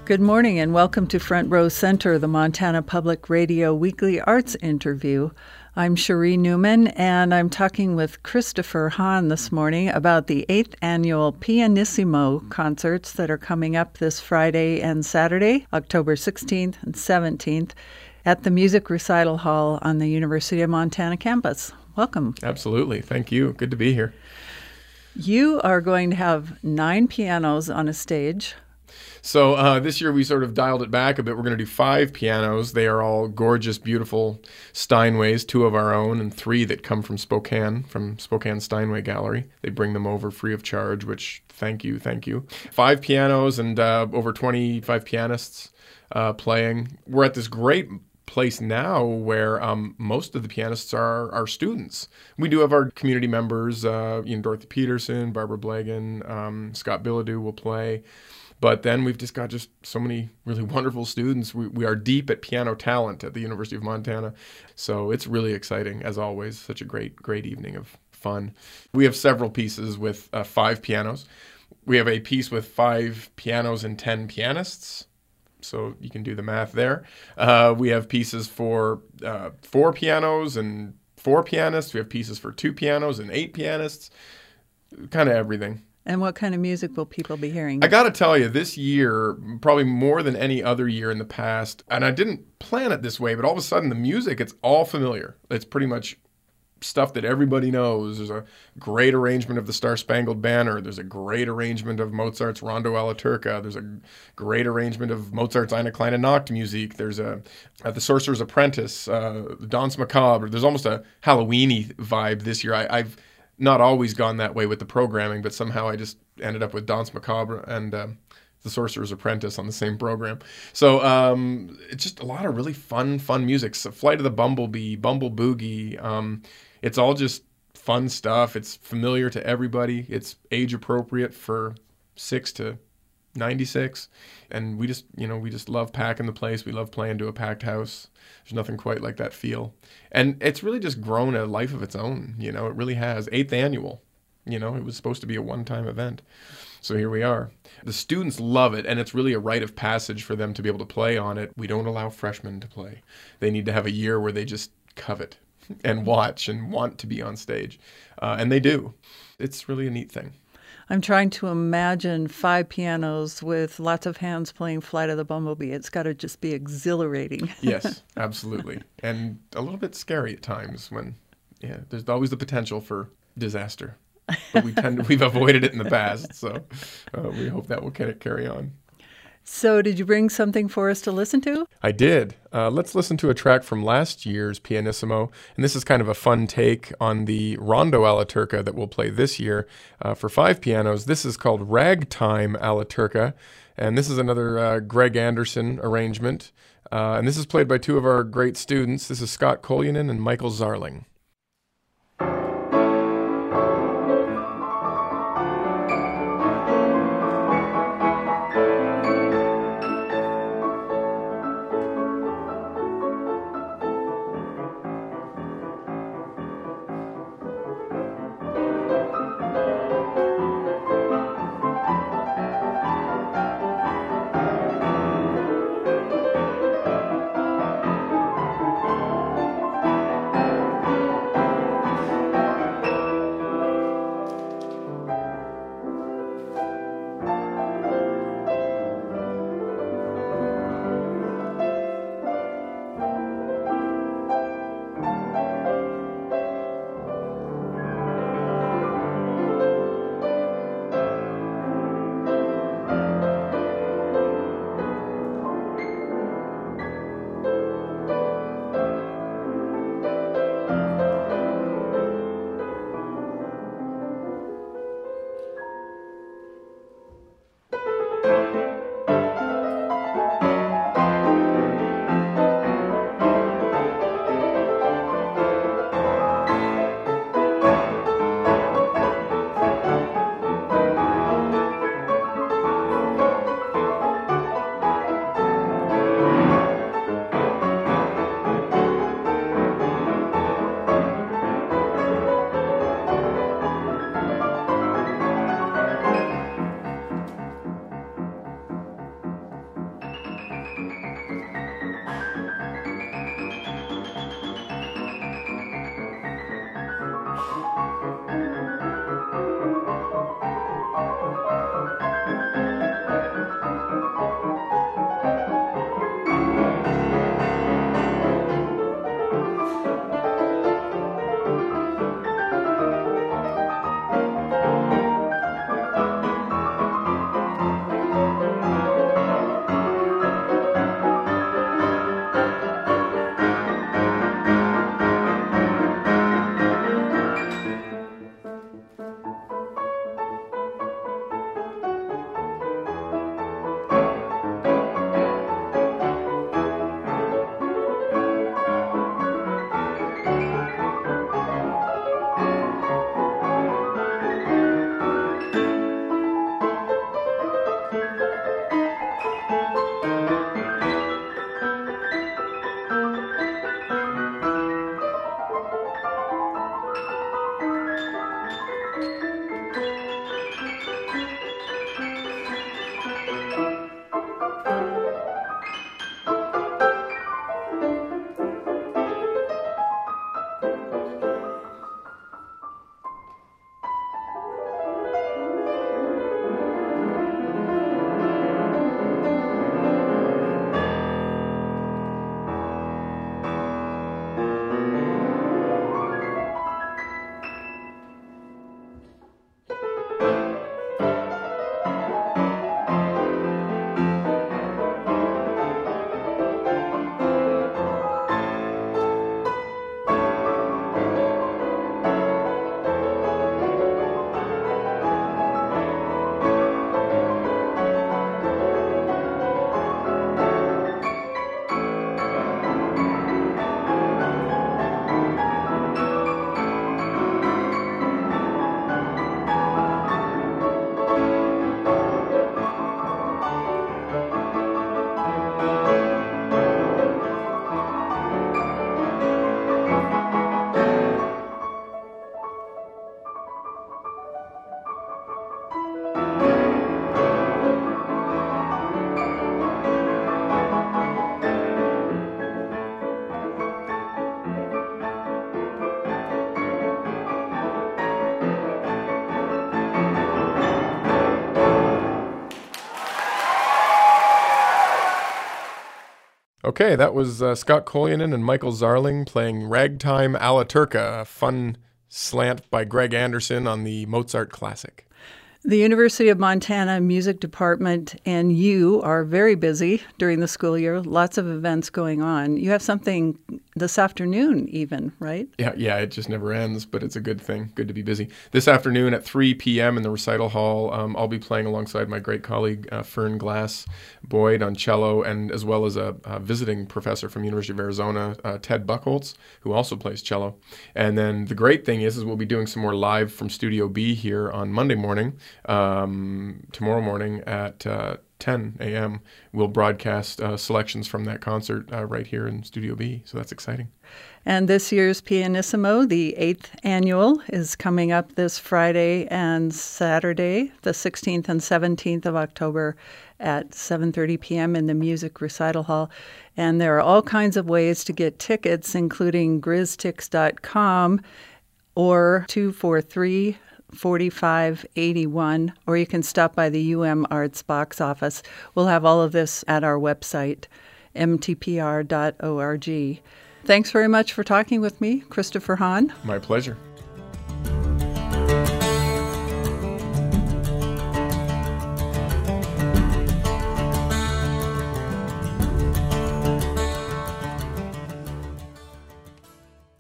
Good morning and welcome to Front Row Center, the Montana Public Radio Weekly Arts Interview. I'm Cherie Newman, and I'm talking with Christopher Hahn this morning about the 8th annual Pianissimo concerts that are coming up this Friday and Saturday, October 16th and 17th, at the Music Recital Hall on the University of Montana campus. Welcome. Absolutely. Thank you. Good to be here. You are going to have 9 pianos on a stage. So this year we sort of dialed it back a bit. We're going to do 5 pianos. They are all gorgeous, beautiful Steinways, 2 of our own and 3 that come from Spokane Steinway Gallery. They bring them over free of charge, which thank you. 5 pianos and over 25 pianists playing. We're at this great place now where most of the pianists are students. We do have our community members, Dorothy Peterson, Barbara Blagan, Scott Bilodeau will play. But then we've just got so many really wonderful students. We are deep at piano talent at the University of Montana. So it's really exciting, as always. Such a great evening of fun. We have several pieces with 5 pianos. We have a piece with 5 pianos and 10 pianists. So you can do the math there. We have pieces for 4 pianos and 4 pianists. We have pieces for 2 pianos and 8 pianists. Kind of everything. And what kind of music will people be hearing? I got to tell you, this year, probably more than any other year in the past, and I didn't plan it this way, but all of a sudden the music, it's all familiar. It's pretty much stuff that everybody knows. There's a great arrangement of the Star-Spangled Banner. There's a great arrangement of Mozart's Rondo alla Turca. There's a great arrangement of Mozart's Eine kleine Nachtmusik. There's The Sorcerer's Apprentice, Danse Macabre. There's almost a Halloween-y vibe this year. I've not always gone that way with the programming, but somehow I just ended up with Danse Macabre and The Sorcerer's Apprentice on the same program. So it's just a lot of really fun music. So Flight of the Bumblebee, Bumble Boogie. It's all just fun stuff. It's familiar to everybody. It's age appropriate for 6 to 96. And we just love packing the place. We love playing to a packed house. There's nothing quite like that feel. And it's really just grown a life of its own. It really has. 8th annual. It was supposed to be a one-time event. So here we are. The students love it, and it's really a rite of passage for them to be able to play on it. We don't allow freshmen to play. They need to have a year where they just covet and watch and want to be on stage. And they do. It's really a neat thing. I'm trying to imagine 5 pianos with lots of hands playing Flight of the Bumblebee. It's got to just be exhilarating. Yes, absolutely. And a little bit scary at times when, there's always the potential for disaster. But we've avoided it in the past, so we hope that will carry on. So did you bring something for us to listen to? I did. Let's listen to a track from last year's Pianissimo. And this is kind of a fun take on the Rondo alla Turca that we'll play this year for 5 pianos. This is called Ragtime alla Turca. And this is another Greg Anderson arrangement. And this is played by 2 of our great students. This is Scott Kolyanen and Michael Zarling. Okay, that was Scott Kolionen and Michael Zarling playing Ragtime alla Turca, a fun slant by Greg Anderson on the Mozart classic. The University of Montana Music Department and you are very busy during the school year. Lots of events going on. You have something this afternoon even, right? Yeah, it just never ends, but it's a good thing. Good to be busy. This afternoon at 3 p.m. in the recital hall, I'll be playing alongside my great colleague Fern Glass Boyd on cello, and as well as a visiting professor from University of Arizona, Ted Buchholz, who also plays cello. And then the great thing is we'll be doing some more live from Studio B here on Monday morning. Tomorrow morning at 10 a.m. we'll broadcast selections from that concert right here in Studio B. So that's exciting. And this year's Pianissimo, the 8th annual, is coming up this Friday and Saturday, the 16th and 17th of October at 7:30 p.m. in the Music Recital Hall. And there are all kinds of ways to get tickets, including griztix.com or 243-4581, or you can stop by the Arts box office. We'll have all of this at our website, mtpr.org. Thanks very much for talking with me, Christopher Hahn. My pleasure.